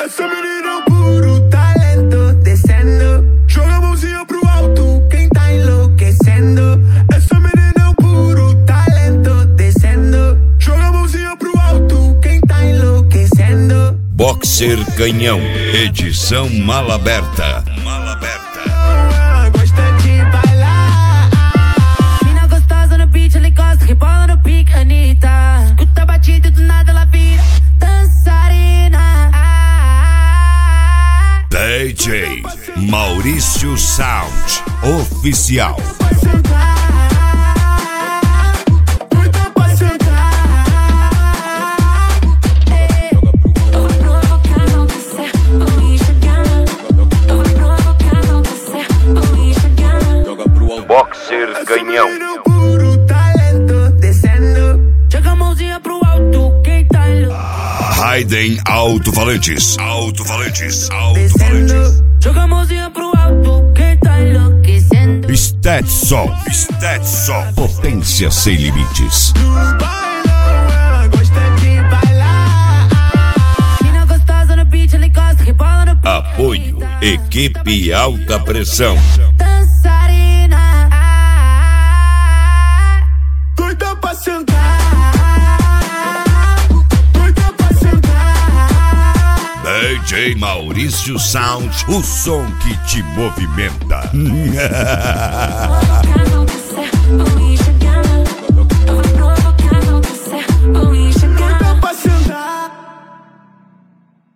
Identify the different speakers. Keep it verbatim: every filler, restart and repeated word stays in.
Speaker 1: Essa menina é um puro talento, descendo. Joga a mãozinha pro alto, quem tá enlouquecendo. Essa menina é um puro talento, descendo. Joga a mãozinha pro alto, quem tá enlouquecendo.
Speaker 2: Boxer Canhão, edição Mala Aberta. Mala Aberta.
Speaker 1: Gosta de bailar.
Speaker 3: Mina gostosa no beat, ela encosta, rebola no pique, Anitta. Escuta a batida e do nada ela vira dançarina.
Speaker 2: D J Maurício Sound Oficial. Boxer Canhão.
Speaker 1: Puro talento, descendo.
Speaker 3: Joga a mãozinha pro alto, quem tá louco.
Speaker 2: Raiden Alto-Falantes. Alto-Falantes.
Speaker 1: Descendo.
Speaker 2: Alto-Falantes.
Speaker 3: Joga a mãozinha pro alto, quem tá enlouquecendo.
Speaker 2: Stetson. Stetson. Potência sem limites.
Speaker 1: No bailão, ela gosta de bailar.
Speaker 3: Mina gostosa no beat, ela encosta, rebola no pique,
Speaker 2: Apoio.
Speaker 3: Anitta.
Speaker 2: Equipe Alta Pressão.
Speaker 3: Dançarina.
Speaker 1: Doida pra sentar. Doida pra sentar.
Speaker 2: D J Maurício Sound, o som que te movimenta.
Speaker 3: Colocar não descer,